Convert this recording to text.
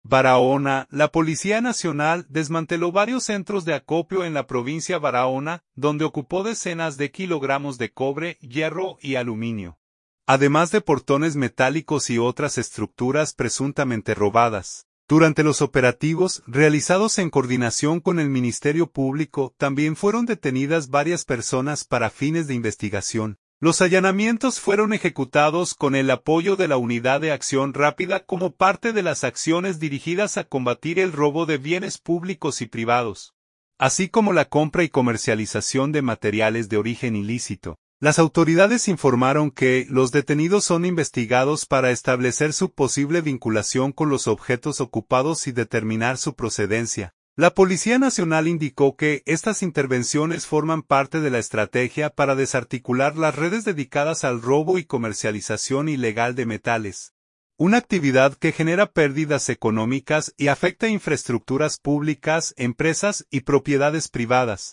Barahona, la Policía Nacional desmanteló varios centros de acopio en la provincia Barahona, donde ocupó decenas de kilogramos de cobre, hierro y aluminio, además de portones metálicos y otras estructuras presuntamente robadas. Durante los operativos, realizados en coordinación con el Ministerio Público, también fueron detenidas varias personas para fines de investigación. Los allanamientos fueron ejecutados con el apoyo de la Unidad de Acción Rápida como parte de las acciones dirigidas a combatir el robo de bienes públicos y privados, así como la compra y comercialización de materiales de origen ilícito. Las autoridades informaron que los detenidos son investigados para establecer su posible vinculación con los objetos ocupados y determinar su procedencia. La Policía Nacional indicó que estas intervenciones forman parte de la estrategia para desarticular las redes dedicadas al robo y comercialización ilegal de metales, una actividad que genera pérdidas económicas y afecta infraestructuras públicas, empresas y propiedades privadas.